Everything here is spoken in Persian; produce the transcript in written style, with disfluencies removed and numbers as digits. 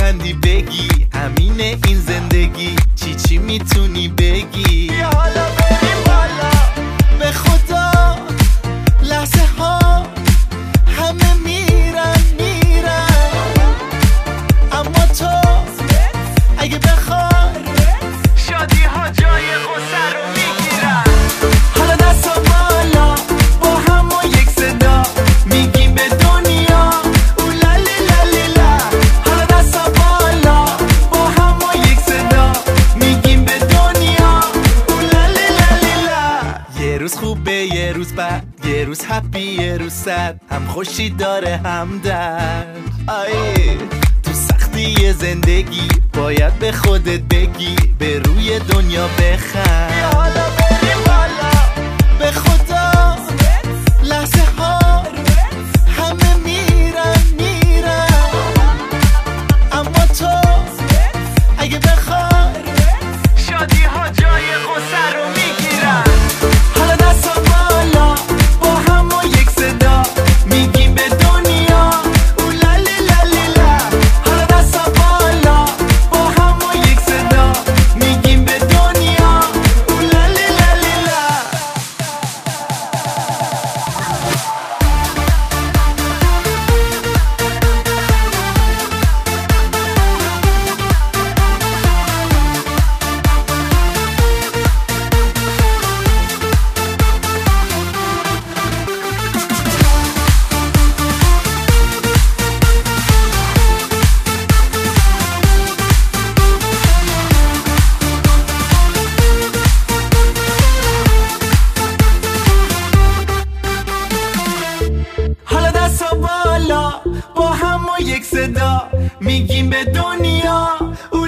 لبخندی بگی همینه این زندگی، چی میتونی بگی؟ بیا حالا بریم بالا. به خدا لحظه ها همه میرن اما تو اگه بخوای شادی ها جای غصه رو میگیرن. حالا دستا بالا با هم و یک صدا میگیم به دنیا اولالی لالی لا. حالا دستا بالا با هم و یک صدا میگیم به دنیا اولالی لالی لا. یه روز خوبه یه روز بد، یه روز هپی یه روز سد، هم خوشی داره هم درد. تو سختی زندگی باید به خودت بگی به روی دنیا بخند. بیا حالا بریم بالا. به خدا لحظه ها همه میرن اما تو اگه بخوای شادی ها جای غصه رو میگیرن. حالا دستا بالا با هم و یک صدا میگیم به دنیا اولالی لالی لا. حالا دستا بالا با هم و یک صدا میگیم به دنیا اولالی لالی لا. حالا دستا بالا با هم و یک صدا میگیم به دنیا